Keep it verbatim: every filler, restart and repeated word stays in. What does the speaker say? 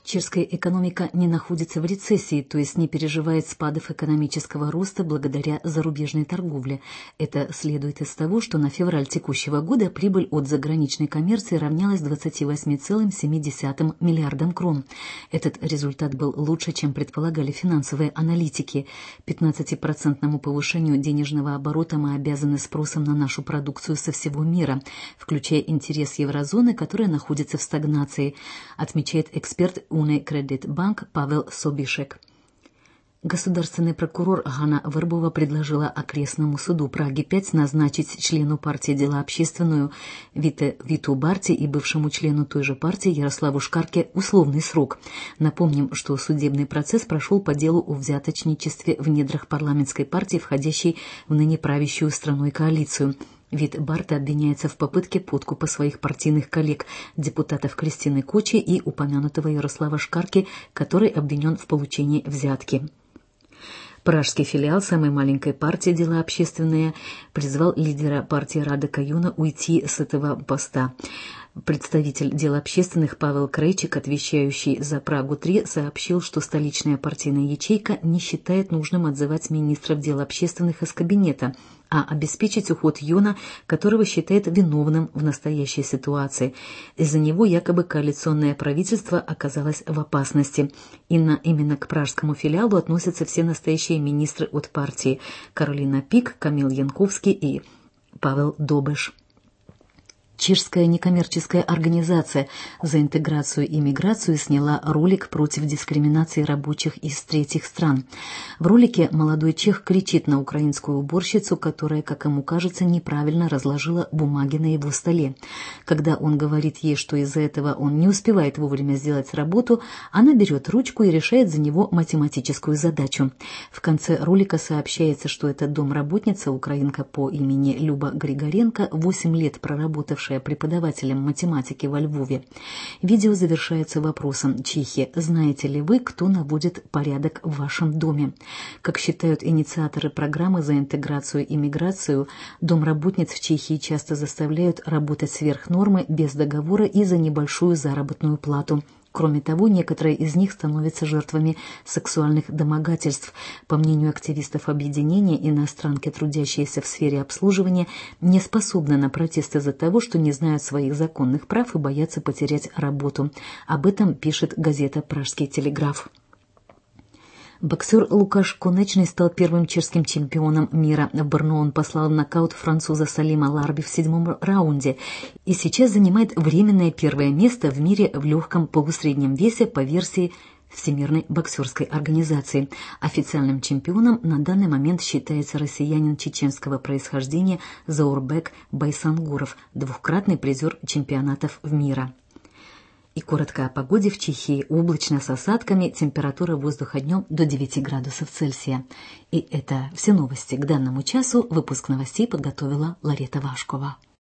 Чешская экономика не находится в рецессии, то есть не переживает спадов экономического роста благодаря зарубежной торговле. Это следует из того, что на февраль текущего года прибыль от заграничной коммерции равнялась двадцати восьми целым семи десятым миллиардам крон. Этот результат был лучше, чем предполагали финансовые аналитики. пятнадцатипроцентному повышению денежного оборота мы обязаны спросом на нашу продукцию со всего мира, включая интерес еврозоны, которая находится в стагнации, отмечает эксперт Unicredit Bank Павел Собишек. Государственный прокурор Ганна Вербова предложила окрестному суду Праги-пять назначить члену партии «Дела общественную» Вите Виту Барти и бывшему члену той же партии Ярославу Шкарке условный срок. Напомним, что судебный процесс прошел по делу о взяточничестве в недрах парламентской партии, входящей в ныне правящую страной коалицию. Вит Барта обвиняется в попытке подкупа своих партийных коллег, депутатов Кристины Кочи и упомянутого Ярослава Шкарки, который обвинен в получении взятки. Пражский филиал самой маленькой партии «Дела общественные» призвал лидера партии Радека Юна уйти с этого поста. Представитель дел общественных Павел Крейчик, отвечающий за Прагу-три, сообщил, что столичная партийная ячейка не считает нужным отзывать министров дел общественных из кабинета, а обеспечить уход Юна, которого считает виновным в настоящей ситуации. Из-за него якобы коалиционное правительство оказалось в опасности. Инна, именно к пражскому филиалу относятся все настоящие министры от партии: Каролина Пик, Камил Янковский и Павел Добеш. Чешская некоммерческая организация за интеграцию и миграцию сняла ролик против дискриминации рабочих из третьих стран. В ролике молодой чех кричит на украинскую уборщицу, которая, как ему кажется, неправильно разложила бумаги на его столе. Когда он говорит ей, что из-за этого он не успевает вовремя сделать работу, она берет ручку и решает за него математическую задачу. В конце ролика сообщается, что эта домработница, украинка по имени Люба Григоренко, восемь лет проработавшая преподавателем математики во Львове. Видео завершается вопросом: «Чехи, знаете ли вы, кто наводит порядок в вашем доме?» Как считают инициаторы программы за интеграцию и миграцию, домработниц в Чехии часто заставляют работать сверх нормы, без договора и за небольшую заработную плату. Кроме того, некоторые из них становятся жертвами сексуальных домогательств. По мнению активистов объединения, иностранки, трудящиеся в сфере обслуживания, не способны на протест из-за того, что не знают своих законных прав и боятся потерять работу. Об этом пишет газета «Пражский телеграф». Боксер Лукаш Конечный стал первым чешским чемпионом мира. В Брно он послал в нокаут француза Салима Ларби в седьмом раунде и сейчас занимает временное первое место в мире в легком полусреднем весе по версии Всемирной боксерской организации. Официальным чемпионом на данный момент считается россиянин чеченского происхождения Заурбек Байсангуров, двукратный призер чемпионатов мира. И коротко о погоде в Чехии. Облачно с осадками, температура воздуха днем до девяти градусов Цельсия. И это все новости к данному часу. Выпуск новостей подготовила Ларета Вашкова.